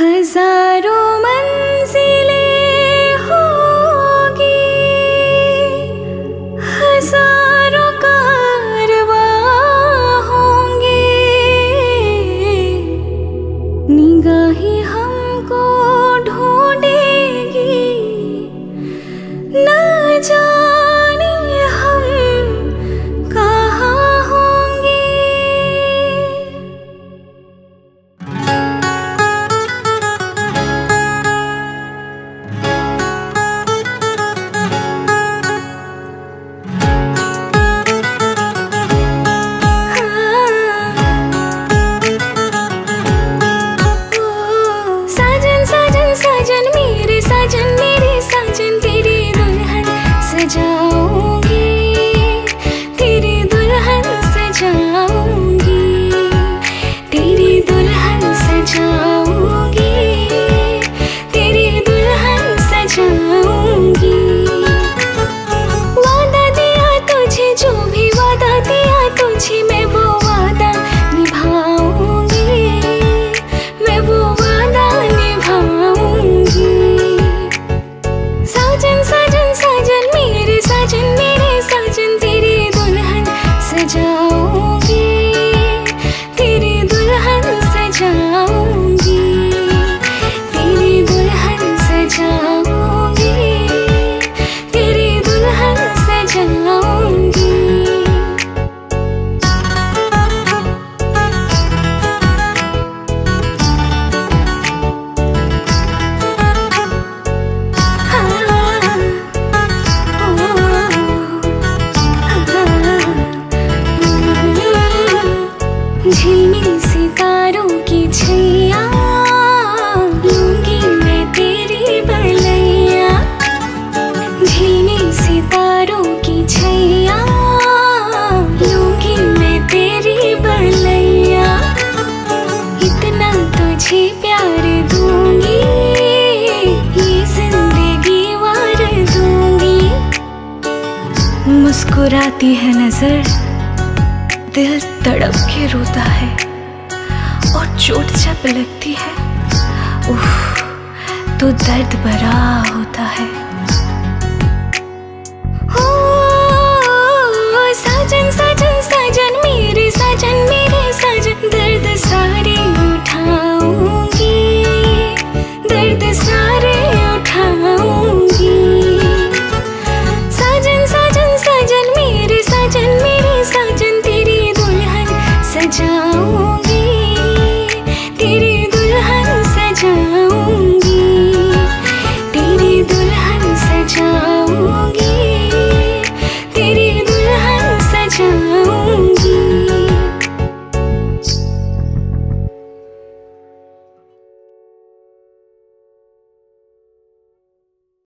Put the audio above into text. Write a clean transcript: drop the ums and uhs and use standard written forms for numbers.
हजारों मंजिलें होगी, हजारों कारवां होंगे, निगाहें हमको ढूंढेगी, न जाने हम कहाँ होंगे। साजन साजन साजन मेरे साजन तेरी दुल्हन सजाऊंगी, तेरी दुल्हन सजाऊंगी, तेरी दुल्हन सजाऊंगी, तेरी दुल्हन सजाऊंगी। वादा दिया तुझे, जो भी वादा दिया तुझे, मैं वो वादा निभाऊंगी, मैं वो वादा निभाऊंगी। साजन साजन साजन मेरे साजन तेरी दुल्हन सजाऊंगी, तेरी दुल्हन सजाऊंगी, तेरी दुल्हन सजाऊंगी, तेरी दुल्हन सजाऊंगी। झिलमिल सितारों की छैया, लूंगी मैं तेरी बलैया, झिलमिल सितारों की छैया, लूंगी मैं तेरी बलैया। इतना तुझे प्यार दूंगी, ये जिंदगी वार दूंगी। मुस्कुराती है नजर, दिल तड़प के रोता है, और चोट जब लगती है, उफ, तो दर्द भरा होता है। हो साजन साजन